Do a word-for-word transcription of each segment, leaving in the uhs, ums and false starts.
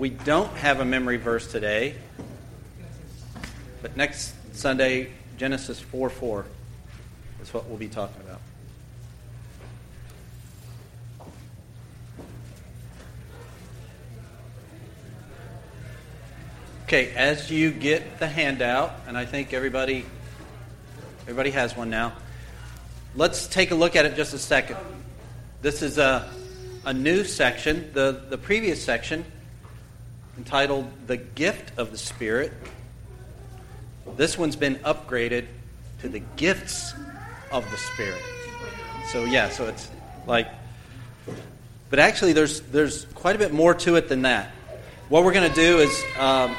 We don't have a memory verse today, but next Sunday, Genesis four four is what we'll be talking about. Okay, as you get the handout, and I think everybody everybody has one now, let's take a look at it just a second. This is a, a new section. The, the previous section, entitled The Gift of the Spirit, this one's been upgraded to the Gifts of the Spirit. So yeah, so it's like, but actually there's there's quite a bit more to it than that. What we're going to do is, um,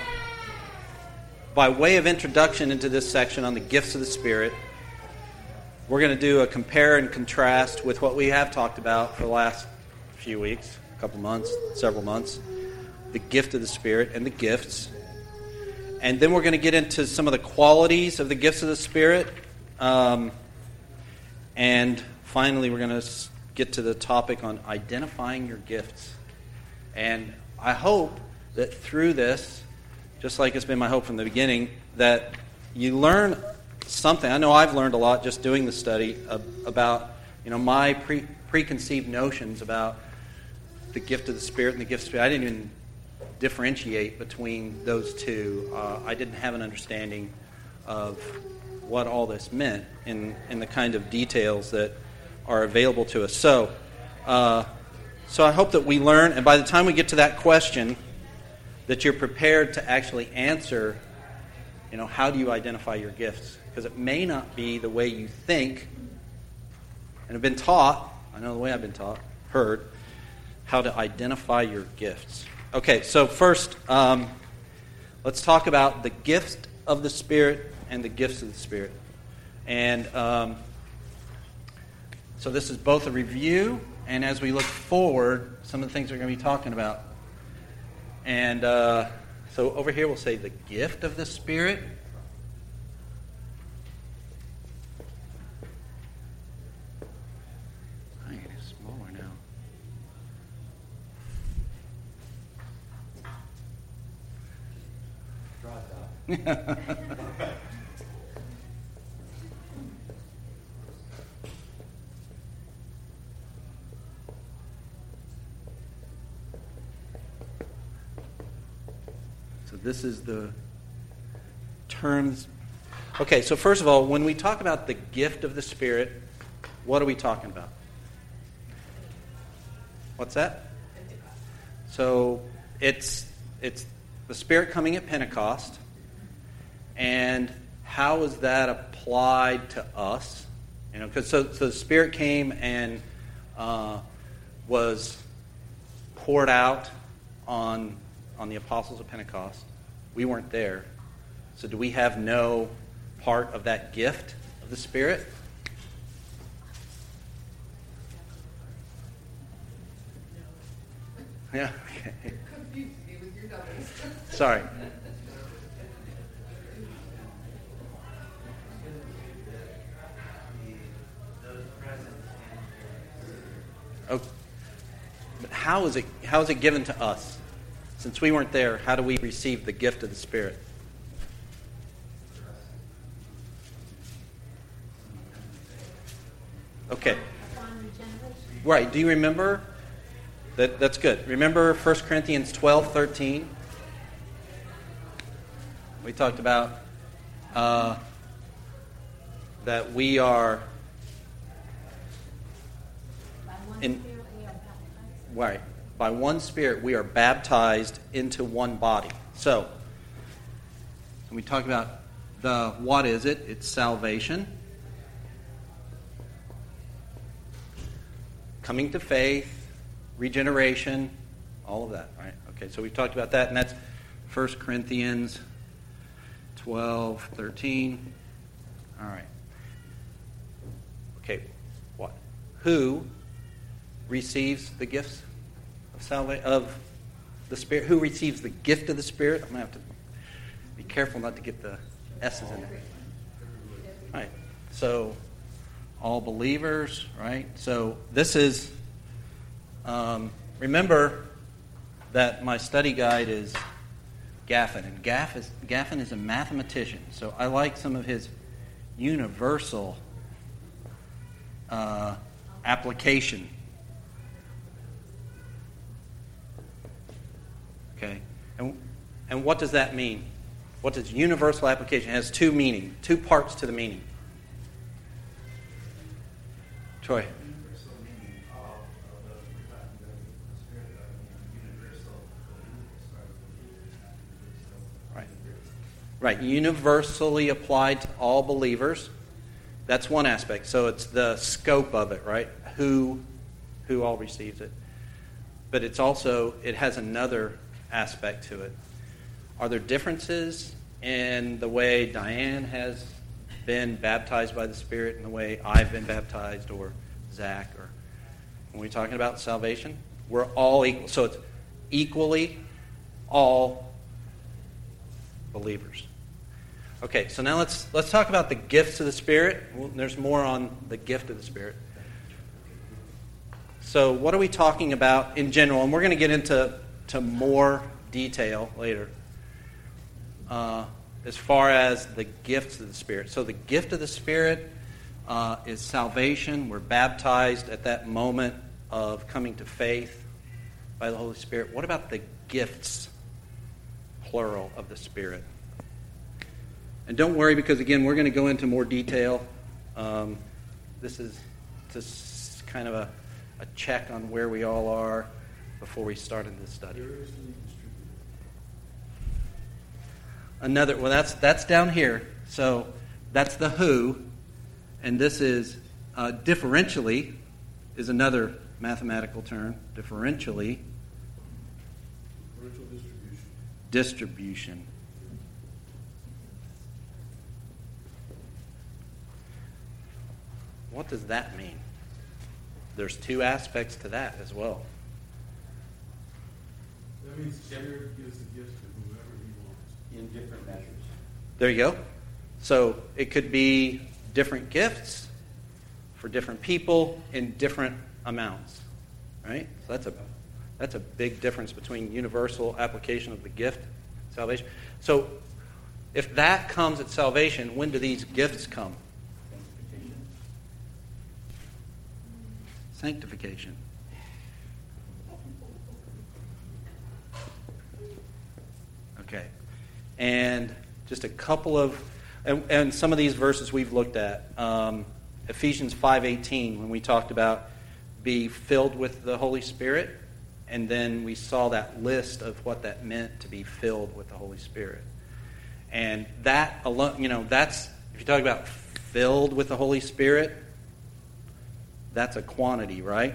by way of introduction into this section on the gifts of the Spirit, we're going to do a compare and contrast with what we have talked about for the last few weeks, a couple months, several months, the gift of the Spirit and the gifts. And then we're going to get into some of the qualities of the gifts of the Spirit. Um, and finally, we're going to get to the topic on identifying your gifts. And I hope that through this, just like it's been my hope from the beginning, that you learn something. I know I've learned a lot just doing the study about, you know, my pre- preconceived notions about the gift of the Spirit and the gift of the Spirit. I didn't even differentiate between those two. Uh, I didn't have an understanding of what all this meant in, in the kind of details that are available to us. So, uh, so I hope that we learn, and by the time we get to that question, that you're prepared to actually answer, you know, how do you identify your gifts? Because it may not be the way you think and have been taught, I know the way I've been taught, heard, how to identify your gifts. Okay, so first, um, let's talk about the gift of the Spirit and the gifts of the Spirit. And um, so this is both a review, and as we look forward, some of the things we're going to be talking about. And uh, so over here we'll say the gift of the Spirit. I think it's smaller now. So this is the terms. Okay, so first of all, when we talk about the gift of the Spirit, what are we talking about? What's that? So it's it's the Spirit coming at Pentecost. And how is that applied to us? You know, because so, so the Spirit came and uh, was poured out on on the apostles of Pentecost. We weren't there, so do we have no part of that gift of the Spirit? Yeah. Okay. Sorry. Okay. But how is it how is it given to us? Since we weren't there, how do we receive the gift of the Spirit? Okay. Right. Do you remember? That that's good. Remember First Corinthians twelve thirteen? We talked about uh, that we are in right. By one Spirit, we are baptized into one body. So, we talk about the what is it? It's salvation, coming to faith, regeneration, all of that, right? Okay, so we've talked about that, and that's First Corinthians twelve thirteen. All right. Okay, what? Who receives the gifts of salvation of the Spirit? Who receives the gift of the Spirit? I'm going to have to be careful not to get the S's in there. All right. So, all believers, right? So, this is, um, remember, that my study guide is Gaffin, and Gaff is, Gaffin is a mathematician, so I like some of his universal uh, application. Okay, and and what does that mean? What does universal application? It has two meaning, two parts to the meaning. Troy. Right. Right. Universally applied to all believers. That's one aspect. So it's the scope of it, right? Who who all receives it. But it's also, it has another aspect to it. Are there differences in the way Diane has been baptized by the Spirit and the way I've been baptized, or Zach? Or when we're talking about salvation, we're all equal. So it's equally all believers. Okay, so now let's let's talk about the gifts of the Spirit. There's more on the gift of the Spirit. So what are we talking about in general? And we're going to get into to more detail later. Uh, as far as the gifts of the Spirit. So the gift of the Spirit uh, is salvation. We're baptized at that moment of coming to faith by the Holy Spirit. What about the gifts, plural, of the Spirit? And don't worry, because again, we're going to go into more detail. Um, this is just kind of a, a check on where we all are before we start in this study. Another, well, that's that's down here. So that's the who, and this is uh, differentially is another mathematical term. Differentially, differential distribution. Distribution. What does that mean? There's two aspects to that as well. That means the Spirit gives the gift to whoever He wants. In different measures. There you go. So it could be different gifts for different people in different amounts, right? So that's a that's a big difference between universal application of the gift, salvation. So if that comes at salvation, when do these gifts come? Sanctification. Okay. And just a couple of, and, and some of these verses we've looked at. Um, Ephesians five eighteen, when we talked about be filled with the Holy Spirit, and then we saw that list of what that meant to be filled with the Holy Spirit. And that alone, you know, that's, if you talk about filled with the Holy Spirit, that's a quantity, right?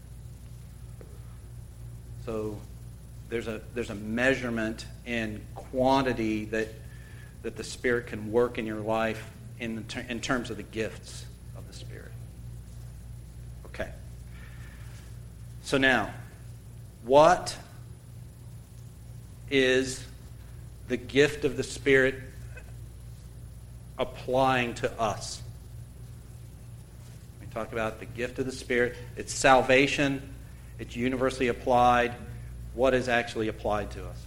So there's a there's a measurement in quantity that that the Spirit can work in your life in the ter- in terms of the gifts of the Spirit. Okay. So now, what is the gift of the Spirit applying to us? We talk about the gift of the Spirit. It's salvation. It's universally applied. What is actually applied to us?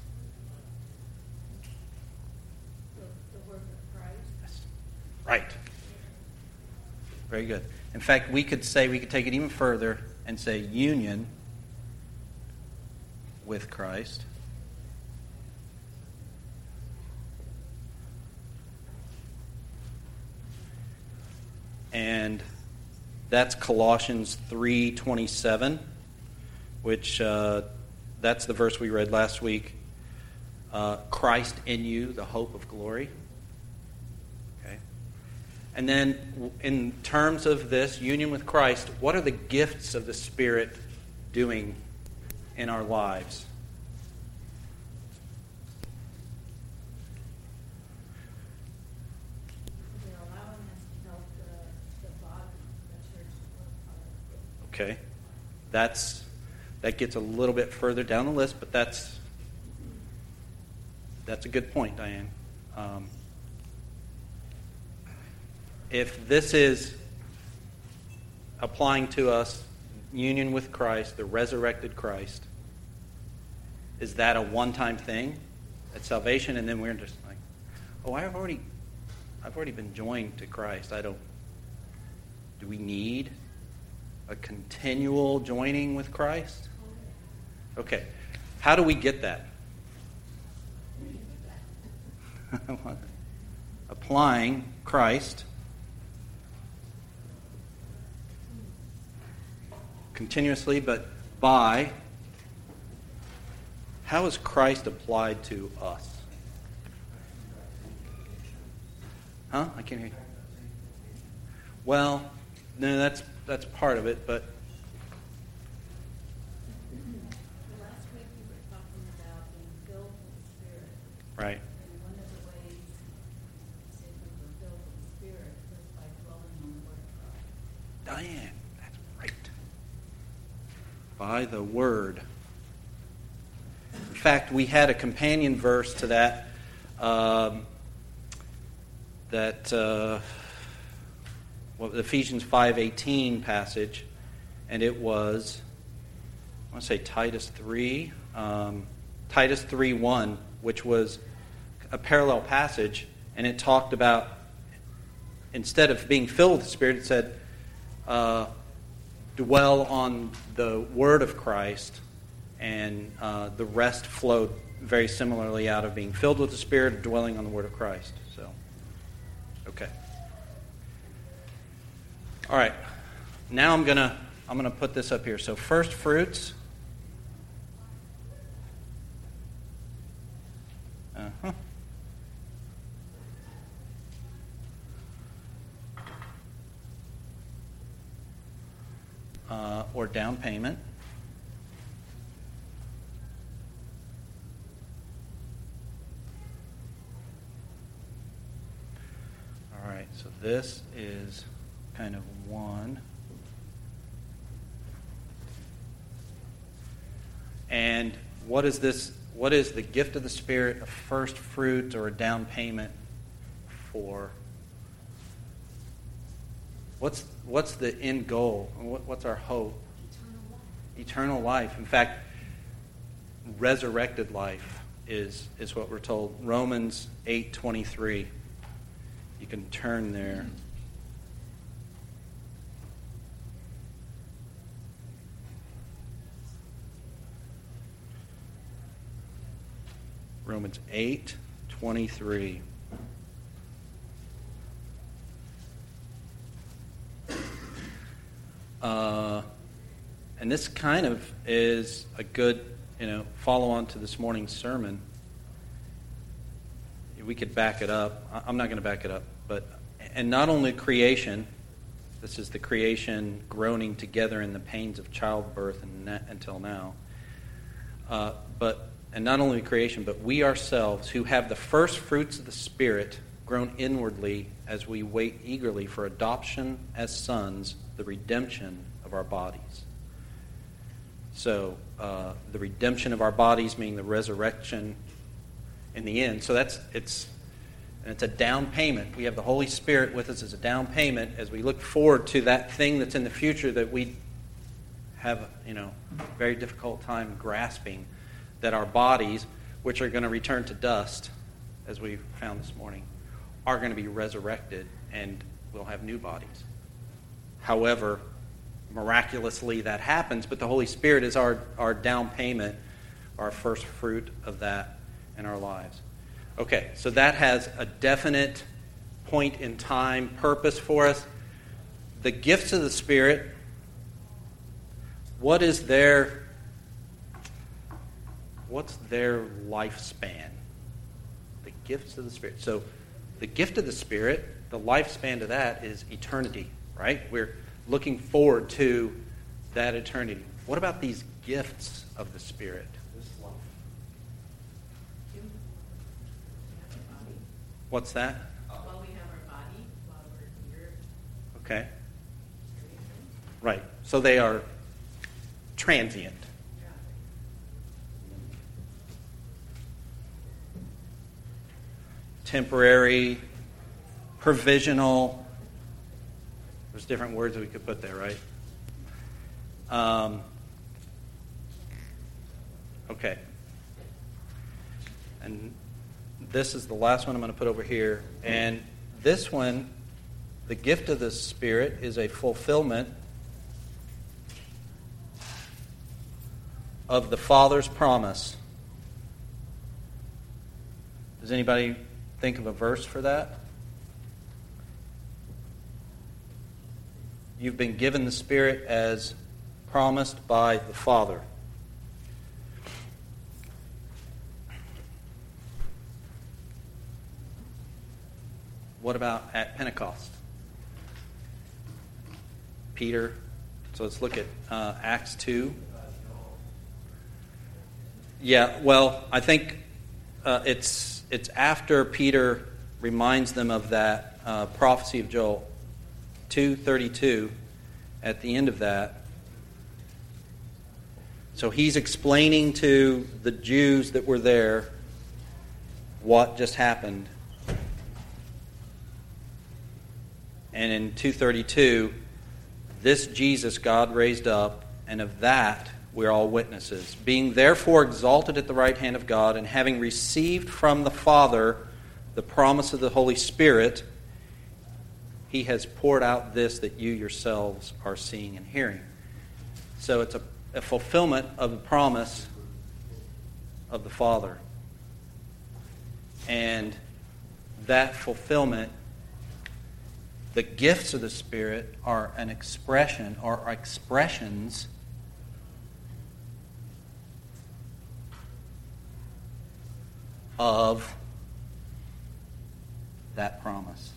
The, the work of Christ. Yes. Right. Very good. In fact, we could say, we could take it even further and say union with Christ. And that's Colossians three twenty-seven, which uh, that's the verse we read last week. Uh, Christ in you, the hope of glory. Okay. And then in terms of this union with Christ, what are the gifts of the Spirit doing in our lives? They're allowing us to help the, the body, the church work hard. Okay. That's that gets a little bit further down the list, but that's that's a good point, Diane. Um, if this is applying to us union with Christ, the resurrected Christ, is that a one-time thing at salvation, and then we're just like, oh, I've already, I've already been joined to Christ. I don't. Do we need a continual joining with Christ? Okay. How do we get that? Applying Christ continuously, but by. How is Christ applied to us? Huh? I can't hear you. Well, no, that's that's part of it, but Last week we were talking about being filled with the Spirit. right. And one of the ways that we were filled with the Spirit was by dwelling on the Word of God. Diane, that's right. By the Word. In fact, we had a companion verse to that. Um, that uh, well, the Ephesians five eighteen passage, and it was, I want to say Titus three, um, Titus three one, which was a parallel passage, and it talked about, instead of being filled with the Spirit, it said, uh, dwell on the Word of Christ, and uh, the rest flowed very similarly out of being filled with the Spirit and dwelling on the Word of Christ. So, okay. All right. Now I'm gonna I'm gonna put this up here. So first fruits. Uh-huh. Uh, or down payment. All right, so this is kind of one. And what is this? What is the gift of the Spirit, a first fruit or a down payment for? What's what's the end goal? What, what's our hope? Eternal life. Eternal life. In fact, resurrected life is is what we're told. Romans eight twenty-three. You can turn there. Romans eight twenty-three. Uh, and this kind of is a good, you know, follow on to this morning's sermon. We could back it up. I'm not going to back it up, but and not only creation. This is the creation groaning together in the pains of childbirth and na- until now. Uh, but and not only creation, but we ourselves who have the first fruits of the Spirit groan inwardly as we wait eagerly for adoption as sons, the redemption of our bodies. So uh, the redemption of our bodies, meaning the resurrection in the end. So that's it's and it's a down payment. We have the Holy Spirit with us as a down payment as we look forward to that thing that's in the future that we have, you know, very difficult time grasping, that our bodies, which are going to return to dust, as we found this morning, are going to be resurrected and we'll have new bodies. However, miraculously that happens, but the Holy Spirit is our, our down payment, our first fruit of that in our lives. Okay, so that has a definite point in time, purpose for us. The gifts of the Spirit, what is their, what's their lifespan? The gifts of the Spirit. So the gift of the Spirit, the lifespan to that is eternity, right? We're looking forward to that eternity. What about these gifts of the Spirit? This life. What's that? While we have our body, while we're here. Okay. Right. So they are transient. Yeah. Temporary, provisional. There's different words that we could put there, right? Um, okay. And this is the last one I'm going to put over here. And this one, the gift of the Spirit, is a fulfillment of the Father's promise. Does anybody think of a verse for that? You've been given the Spirit as promised by the Father. What about at Pentecost? Peter. So let's look at uh, Acts two. Yeah, well, I think uh, it's it's after Peter reminds them of that uh, prophecy of Joel two thirty-two. At the end of that, so he's explaining to the Jews that were there what just happened. And in two thirty-two, this Jesus God raised up, and of that we're all witnesses. Being therefore exalted at the right hand of God, and having received from the Father the promise of the Holy Spirit, He has poured out this that you yourselves are seeing and hearing. So it's a, a fulfillment of the promise of the Father. And that fulfillment, the gifts of the Spirit are an expression, or are expressions of that promise.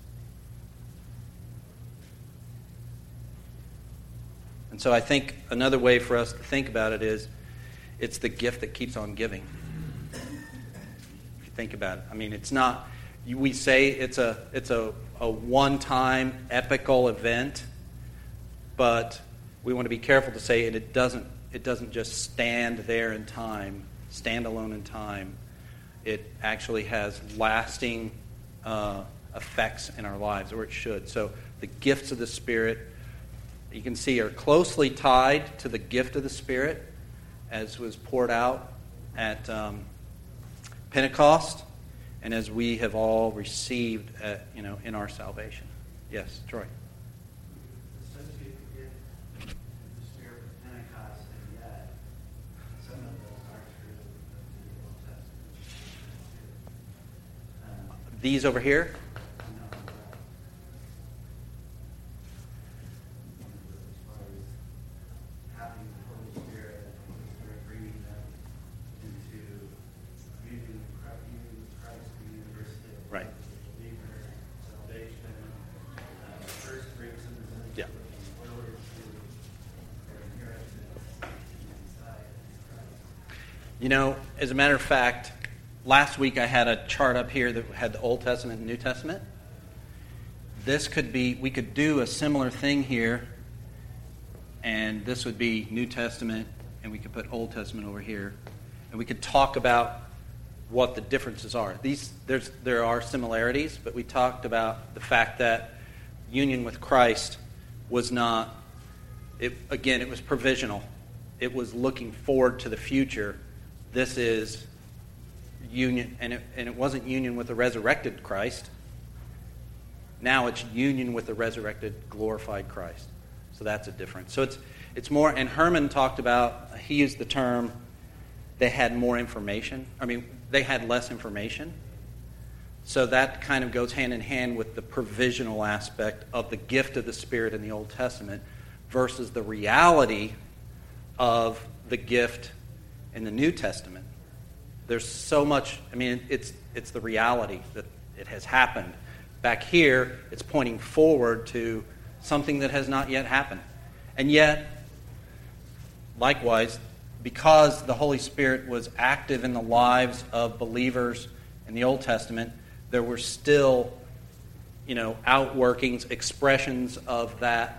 And so I think another way for us to think about it is it's the gift that keeps on giving. If you think about it. I mean, it's not, we say it's a it's a, a one-time epical event, but we want to be careful to say it, it doesn't it doesn't just stand there in time, stand alone in time. It actually has lasting uh, effects in our lives, or it should. So the gifts of the Spirit, you can see, are closely tied to the gift of the Spirit as was poured out at um, Pentecost, and as we have all received at, you know, in our salvation. Yes, Troy. Associate the gift of the Spirit with Pentecost, and yet some of those are true of the Old Testament. Um, These over here? no, but, as far as having the Holy Spirit, the Holy Spirit bringing them into union with Christ, union with Christ, the university of Right. the believer, salvation, uh, first brings them into Yeah. in order to their inheritance inside Christ. You know, as a matter of fact, last week I had a chart up here that had the Old Testament and New Testament. This could be, we could do a similar thing here, and this would be New Testament, and we could put Old Testament over here, and we could talk about what the differences are. These, there's, there are similarities, but we talked about the fact that union with Christ was not, it, again, it was provisional. It was looking forward to the future. This is union, and it, and it wasn't union with the resurrected Christ. Now it's union with the resurrected, glorified Christ. So that's a difference. So it's it's more, and Herman talked about, he used the term, they had more information. I mean, they had less information. So that kind of goes hand in hand with the provisional aspect of the gift of the Spirit in the Old Testament versus the reality of the gift in the New Testament. There's so much, I mean, it's it's the reality that it has happened. Back here, it's pointing forward to something that has not yet happened. And yet, likewise, because the Holy Spirit was active in the lives of believers in the Old Testament, there were still, you know, outworkings, expressions of that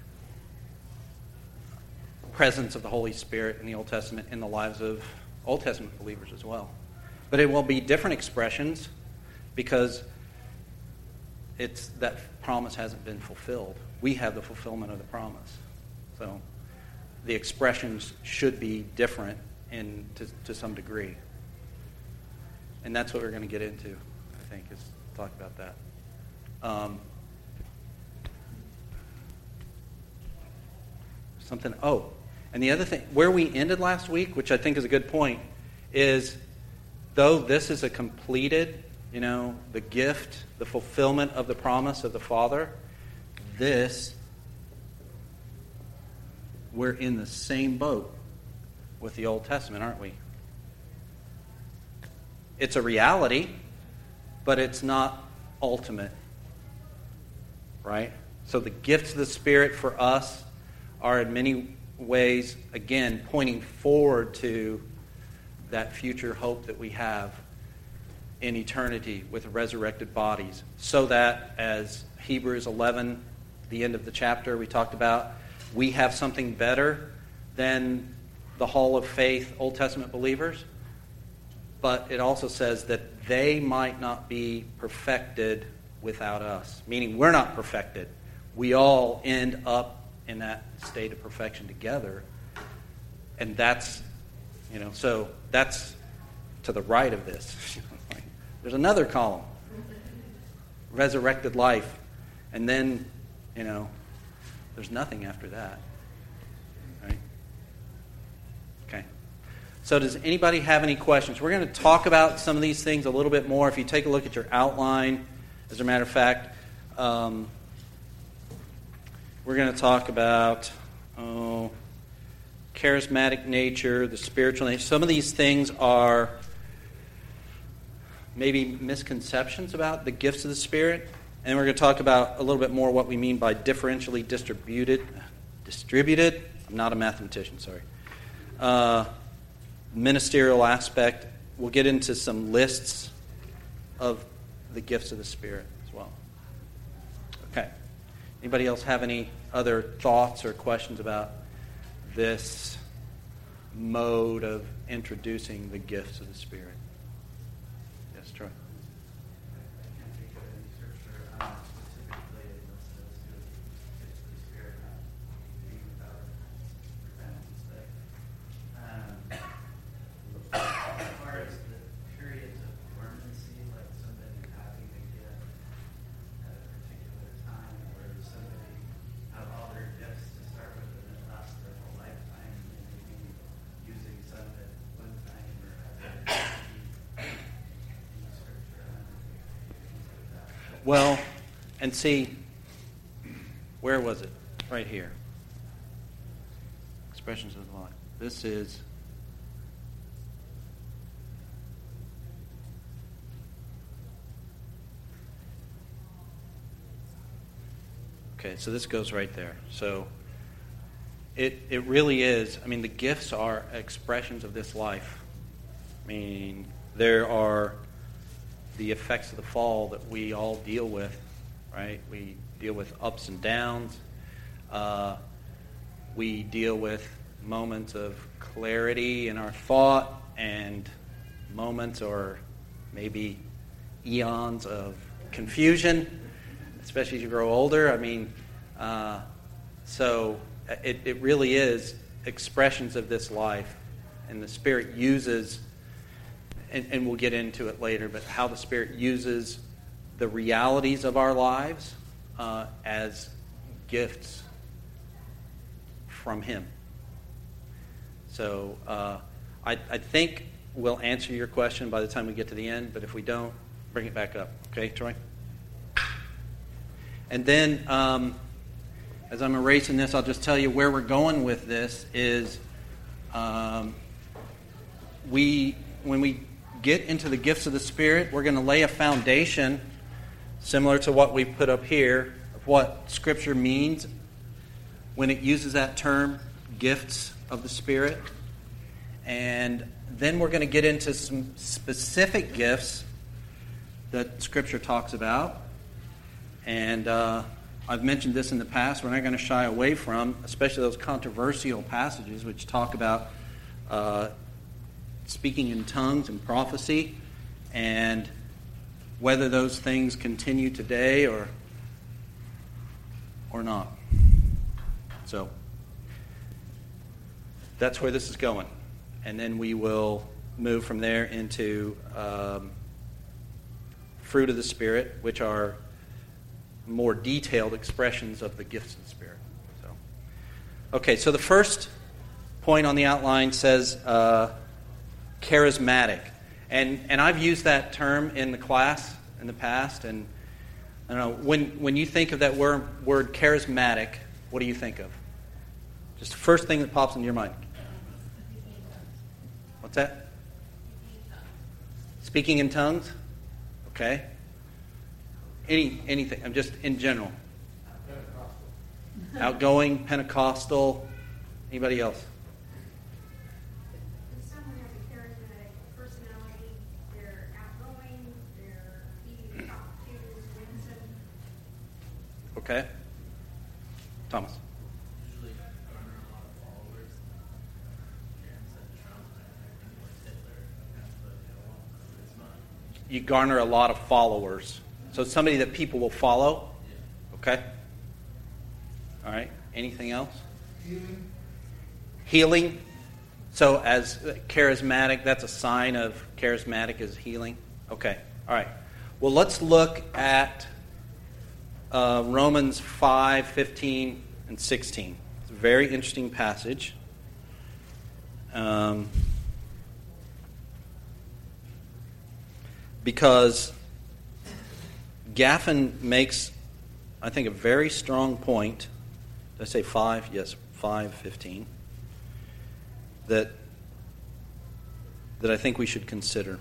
presence of the Holy Spirit in the Old Testament in the lives of Old Testament believers as well. But it will be different expressions because it's that promise hasn't been fulfilled. We have the fulfillment of the promise. So the expressions should be different in to, to some degree. And that's what we're going to get into, I think, is talk about that. Um, something, oh, and the other thing, where we ended last week, which I think is a good point, is though this is a completed, you know, the gift, the fulfillment of the promise of the Father, this, we're in the same boat with the Old Testament, aren't we? It's a reality, but it's not ultimate, right? So the gifts of the Spirit for us are in many ways, again, pointing forward to that future hope that we have in eternity with resurrected bodies, so that, as Hebrews eleven, the end of the chapter we talked about, we have something better than the hall of faith Old Testament believers. But it also says that they might not be perfected without us, meaning we're not perfected. We all end up in that state of perfection together. And that's, you know, so that's to the right of this. There's another column, resurrected life. And then, you know, there's nothing after that. Right? Okay. So does anybody have any questions? We're going to talk about some of these things a little bit more. If you take a look at your outline, as a matter of fact, um, we're going to talk about oh, charismatic nature, the spiritual nature. Some of these things are maybe misconceptions about the gifts of the Spirit. And we're going to talk about a little bit more what we mean by differentially distributed. Distributed? I'm not a mathematician, sorry. Uh, ministerial aspect. We'll get into some lists of the gifts of the Spirit as well. Okay. Anybody else have any other thoughts or questions about this mode of introducing the gifts of the Spirit? Yes, Troy. I can't think of any scripture um, specifically that says to gifts of the Spirit not being without repentance. But um, as far as the periods of dormancy, like somebody having a gift at a particular time, or does somebody have all their gifts to start with and it lasts their whole lifetime, and they may be using some at one time or other. Well, and see, where was it? Right here. Expressions of the life. This is okay, so this goes right there. So it it really is, I mean, the gifts are expressions of this life. I mean, there are the effects of the fall that we all deal with, right? We deal with ups and downs. Uh, we deal with moments of clarity in our thought and moments or maybe eons of confusion, especially as you grow older. I mean, uh, so it, it really is expressions of this life, and the Spirit uses, and, and we'll get into it later, but how the Spirit uses the realities of our lives uh, as gifts from Him. So uh, I, I think we'll answer your question by the time we get to the end, but if we don't, bring it back up. Okay, Troy? And then, um, as I'm erasing this, I'll just tell you where we're going with this is um, we, when we get into the gifts of the Spirit, we're going to lay a foundation similar to what we put up here of what Scripture means when it uses that term, gifts of the Spirit. And then we're going to get into some specific gifts that Scripture talks about. And uh, I've mentioned this in the past. We're not going to shy away from, especially those controversial passages which talk about uh, speaking in tongues and prophecy, and whether those things continue today or or not. So that's where this is going. And then we will move from there into um, fruit of the Spirit, which are more detailed expressions of the gifts of the Spirit. So, okay, so the first point on the outline says uh, charismatic. And and I've used that term in the class in the past. And I don't know, when, when you think of that word, word charismatic, what do you think of? Just the first thing that pops into your mind. What's that? Speaking in tongues? Okay. Any anything. I'm just in general. Pentecostal. Outgoing, Pentecostal. Anybody else? If someone has a charismatic personality, they're outgoing, they're easy to talk to, winsome. Okay. Thomas. Usually garner a lot of followers. Aaron said Trump, I think like Hitler, that's the charisma. You garner a lot of followers. So somebody that people will follow. Okay. All right. Anything else? Healing. Healing. So as charismatic, that's a sign of charismatic is healing. Okay. All right. Well, let's look at uh, Romans five, fifteen, and sixteen. It's a very interesting passage. Um, because Gaffin makes, I think, a very strong point. Did I say five? Yes, five, fifteen. That, that I think we should consider.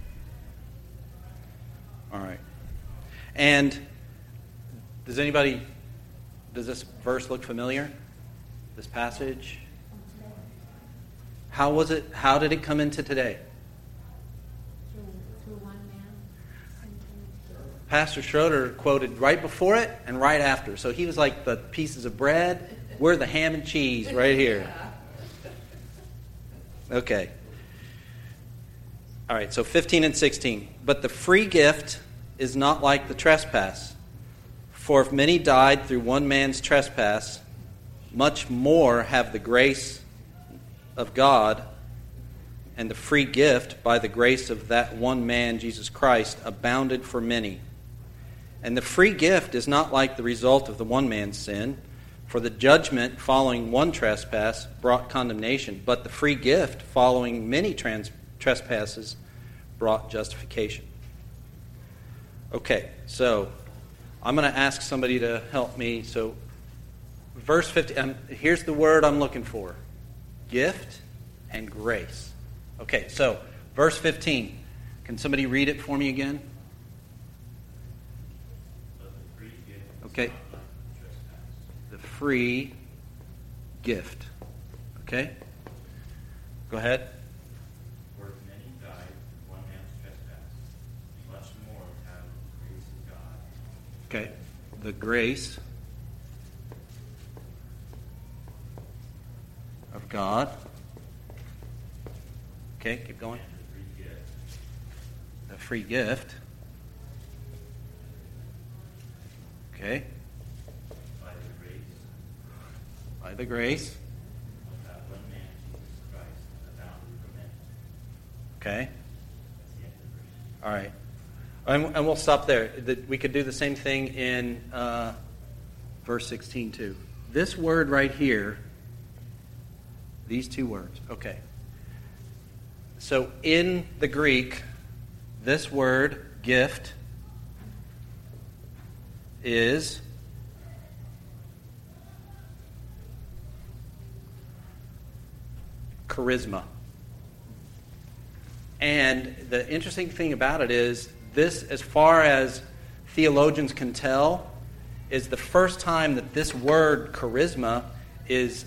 All right. And does anybody, does this verse look familiar? This passage? How was it, how did it come into today? Through, through one man. Pastor Schroeder quoted right before it and right after. So he was like the pieces of bread. We're the ham and cheese right here. Okay. All right, so fifteen and sixteen. But the free gift is not like the trespass. For if many died through one man's trespass, much more have the grace of God and the free gift by the grace of that one man, Jesus Christ, abounded for many. And the free gift is not like the result of the one man's sin, for the judgment following one trespass brought condemnation, but the free gift following many trans- trespasses brought justification. Okay, so I'm going to ask somebody to help me. So verse fifty, um, here's the word I'm looking for. Gift and grace. Okay, so verse fifteen. Can somebody read it for me again? Okay. The free gift. Okay? Go ahead. For if many died through one man's trespass, much more have the grace of God. Okay. The grace of God. Okay, keep going. And the free gift The free gift. Okay. by the grace By the grace. of that one man, Jesus Christ, abounded for many. Okay. That's the end of the verse. All right. And, and we'll stop there. The- We could do the same thing in uh, verse sixteen too. This word right here, these two words. Okay. So in the Greek, this word, gift, is charisma. And the interesting thing about it is this, as far as theologians can tell, is the first time that this word charisma is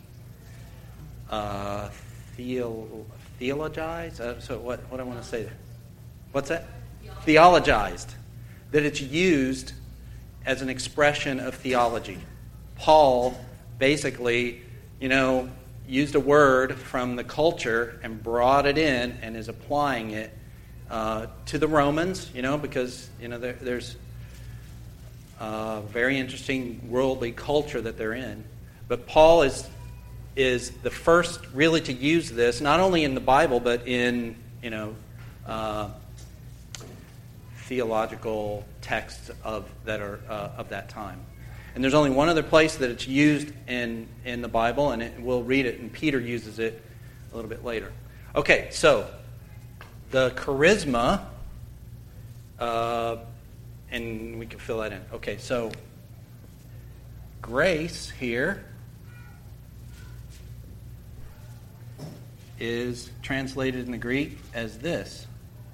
uh, theo, theologized. Uh, so what? What do I want to say there? What's that? Theologized. That it's used as an expression of theology. Paul basically, you know, used a word from the culture and brought it in and is applying it uh, to the Romans, you know, because, you know, there, there's a very interesting worldly culture that they're in. But Paul is is the first really to use this, not only in the Bible, but in you know, uh, theological texts of that are uh, of that time. And there's only one other place that it's used in in the Bible, and it, we'll read it, and Peter uses it a little bit later. Okay, so the charisma, uh, and we can fill that in. Okay, so grace here is translated in the Greek as this.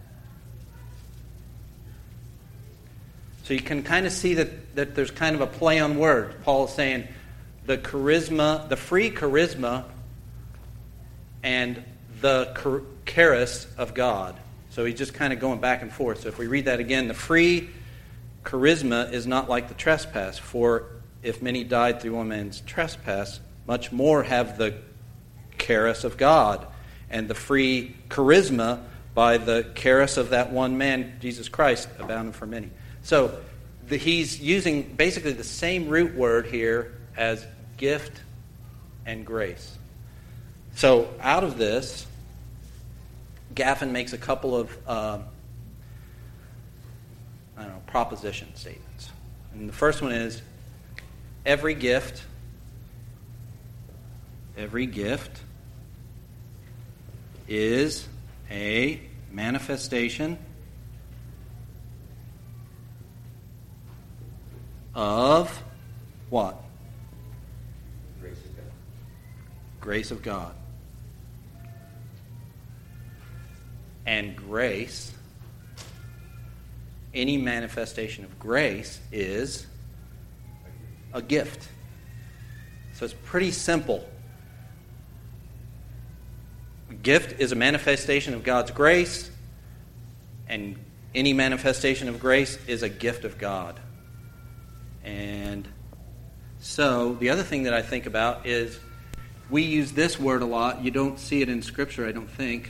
So you can kind of see that, that there's kind of a play on words. Paul is saying the charisma, the free charisma, and the charis of God. So he's just kind of going back and forth. So if we read that again, the free charisma is not like the trespass. For if many died through one man's trespass, much more have the charis of God and the free charisma by the charis of that one man, Jesus Christ, abounding for many. So the, he's using basically the same root word here as gift and grace. So out of this, Gaffin makes a couple of uh, I don't know proposition statements. And the first one is every gift, every gift is a manifestation of what? Grace of God. Grace of God. And grace, any manifestation of grace is a gift. So it's pretty simple. A gift is a manifestation of God's grace, and any manifestation of grace is a gift of God. And so the other thing that I think about is we use this word a lot. You don't see it in Scripture, I don't think.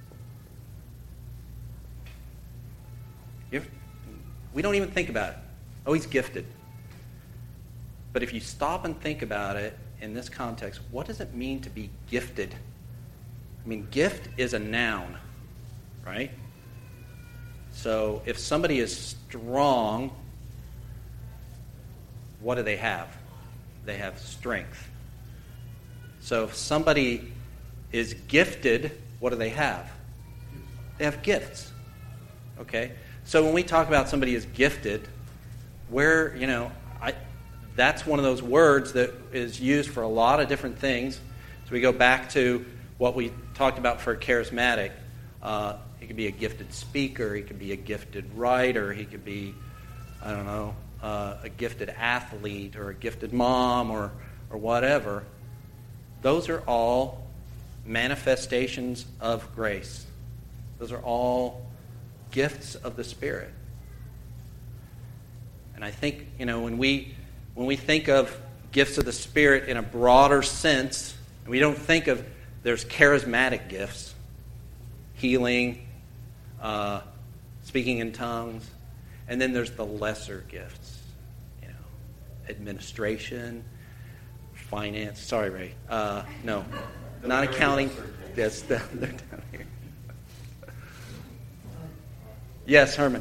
We don't even think about it. Oh, he's gifted. But if you stop and think about it in this context, what does it mean to be gifted? I mean, gift is a noun, right? So if somebody is strong, what do they have? They have strength. So if somebody is gifted, what do they have? They have gifts. Okay? So when we talk about somebody is gifted, where, you know, I, that's one of those words that is used for a lot of different things. So we go back to what we talked about for a charismatic. Uh, he could be a gifted speaker. He could be a gifted writer. He could be, I don't know, uh, a gifted athlete or a gifted mom or, or whatever. Those are all manifestations of grace. Those are all gifts of the Spirit. And I think, you know, when we when we think of gifts of the Spirit in a broader sense, we don't think of there's charismatic gifts, healing, uh, speaking in tongues, and then there's the lesser gifts, you know, administration, finance. Sorry, Ray. Uh, no, not accounting. Yes, they're down here. Yes, Herman.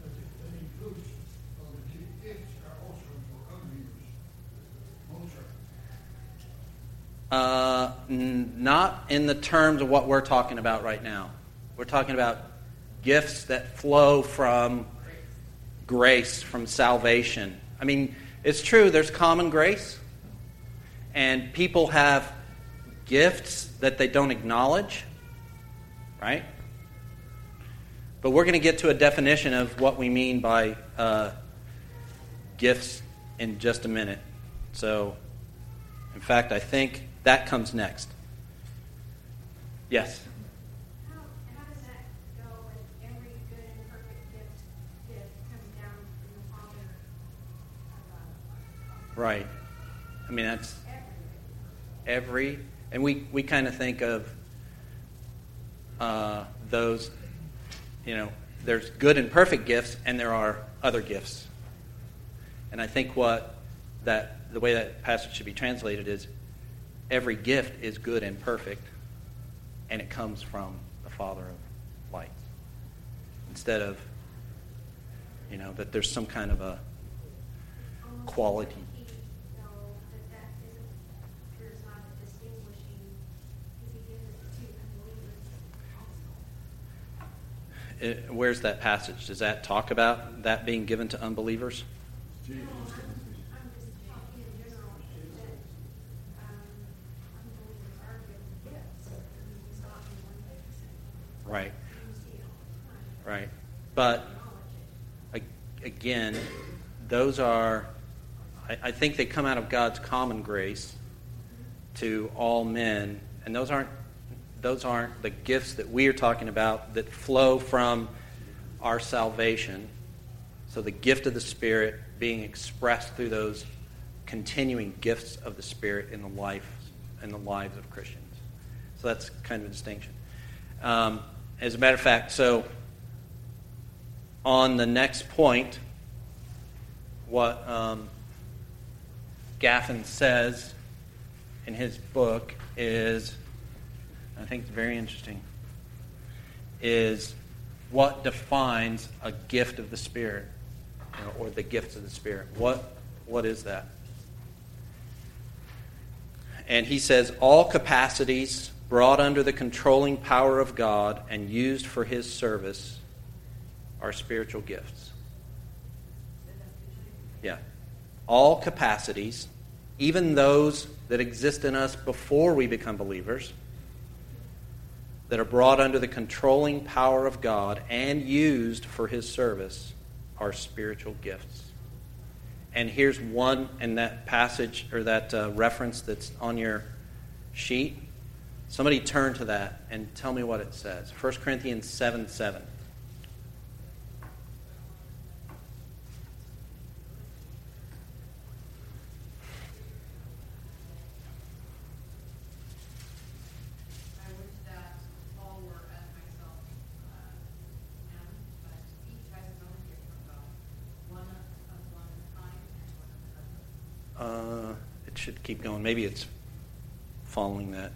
Uh, n- not in the terms of what we're talking about right now. We're talking about gifts that flow from grace, from salvation. I mean, it's true, there's common grace, and people have gifts that they don't acknowledge, right? But we're going to get to a definition of what we mean by uh, gifts in just a minute. So, in fact, I think that comes next. Yes? How, how does that go with every good and perfect gift, gift coming down from the Father above? Right. I mean, that's Every. every, and we, we kind of think of uh, those, you know, there's good and perfect gifts, and there are other gifts. And I think what that the way that passage should be translated is every gift is good and perfect, and it comes from the Father of instead of, you know, that there's some kind of a quality. He, though, that that isn't, there's not a distinguishing, if he gives it to unbelievers also. It, where's that passage? Does that talk about that being given to unbelievers? Jesus. I'm just talking in general, that, um, unbelievers are given gifts, and he's not in one thing. Right, You see it all the time. right. But Acknowledge it. a- again, those are, I, I think they come out of God's common grace to all men, and those aren't those aren't the gifts that we are talking about that flow from our salvation. So the gift of the Spirit being expressed through those continuing gifts of the Spirit in the life in the lives of Christians. So that's kind of a distinction. Um, as a matter of fact, so on the next point, what um, Gaffin says in his book is, I think it's very interesting, is what defines a gift of the Spirit, you know, or the gifts of the Spirit. What what is that? And he says, all capacities brought under the controlling power of God and used for His service are spiritual gifts. Yeah. All capacities, even those that exist in us before we become believers, that are brought under the controlling power of God and used for His service, are spiritual gifts. And here's one in that passage, or that uh, reference that's on your sheet. Somebody turn to that and tell me what it says. First Corinthians seven seven. I wish that all were as myself uh, am, but each has his own gift from God. One of one kind and one of another. Uh, it should keep going. Maybe it's following that.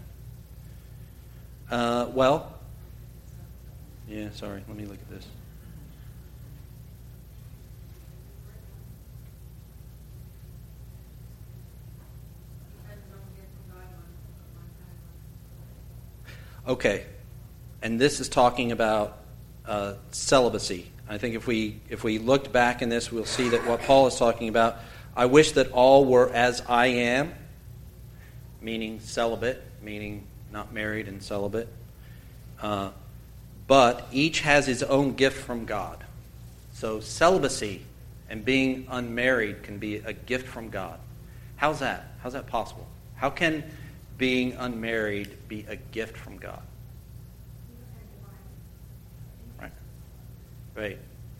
Uh, well, yeah, sorry. Let me look at this. Each has his own gift from God, one of one kind, one of Okay, and this is talking about uh, celibacy. I think if we if we looked back in this, we'll see that what Paul is talking about. I wish that all were as I am, meaning celibate, meaning not married and celibate. Uh, but each has his own gift from God. So celibacy and being unmarried can be a gift from God. How's that? How's that possible? How can being unmarried be a gift from God? Right. Right.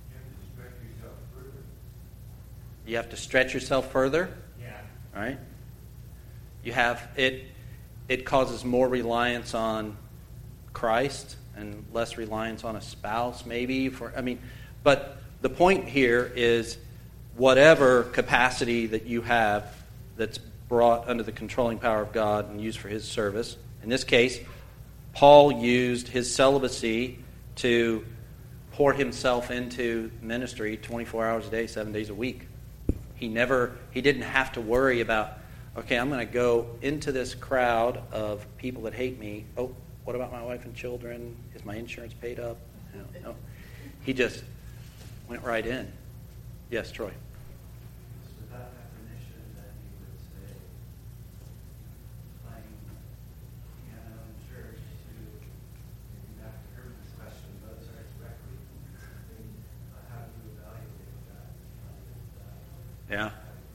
You have to stretch yourself further. Yeah. Right? You have it it causes more reliance on Christ and less reliance on a spouse, maybe for I mean, but the point here is whatever capacity that you have that's brought under the controlling power of God and used for His service. In this case, Paul used his celibacy to pour himself into ministry twenty-four hours a day, seven days a week. He never, he didn't have to worry about, okay, I'm going to go into this crowd of people that hate me. Oh, what about my wife and children? Is my insurance paid up? No, no. He just went right in. Yes, Troy. With that definition, then you would say playing piano in church to, you have to hear this question, Mozart's Requiem. Uh, how do you evaluate that? Yeah.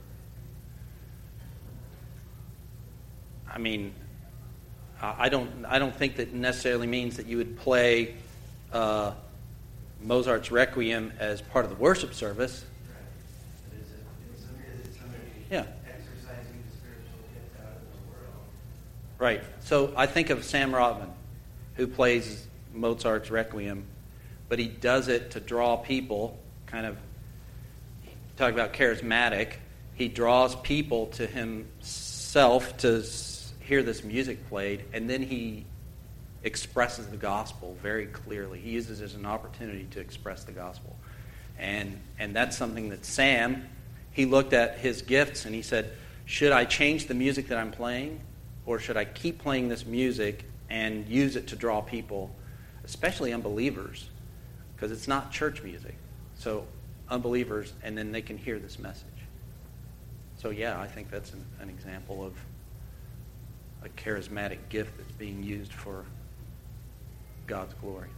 I mean, I don't. I don't think that necessarily means that you would play uh, Mozart's Requiem as part of the worship service. Right. Is it, is it, is it somebody Yeah. exercising the spiritual gift out of the world? Right. So I think of Sam Rotman, who plays Mozart's Requiem, but he does it to draw people. Kind of talk about charismatic. He draws people to himself to hear this music played, and then he expresses the gospel very clearly. He uses it as an opportunity to express the gospel. And and that's something that Sam, he looked at his gifts and he said, should I change the music that I'm playing, or should I keep playing this music and use it to draw people, especially unbelievers, because it's not church music. So unbelievers, and then they can hear this message. So yeah, I think that's an, an example of a charismatic gift that's being used for God's glory.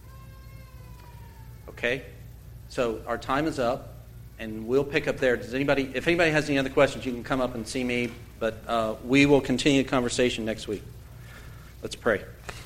Okay? So our time is up, and we'll pick up there. Does anybody, if anybody has any other questions, you can come up and see me, but uh, we will continue the conversation next week. Let's pray.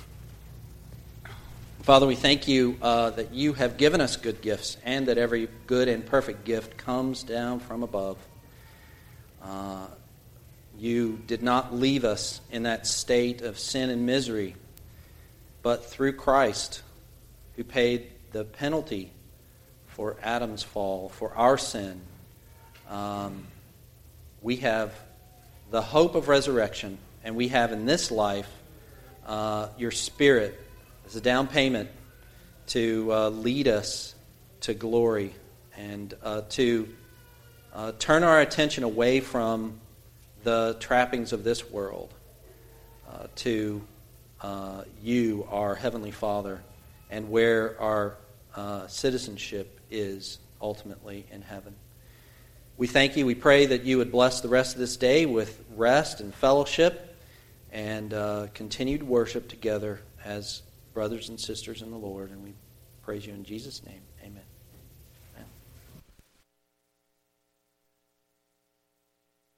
Father, we thank you uh, that you have given us good gifts, and that every good and perfect gift comes down from above. Uh, you did not leave us in that state of sin and misery, but through Christ, who paid the penalty for Adam's fall, for our sin, um, we have the hope of resurrection, and we have in this life uh, your Spirit as a down payment to uh, lead us to glory and uh, to uh, turn our attention away from the trappings of this world uh, to uh, you, our Heavenly Father, and where our uh, citizenship is ultimately in heaven. We thank you. We pray that you would bless the rest of this day with rest and fellowship and uh, continued worship together as brothers and sisters in the Lord. And we praise you in Jesus' name.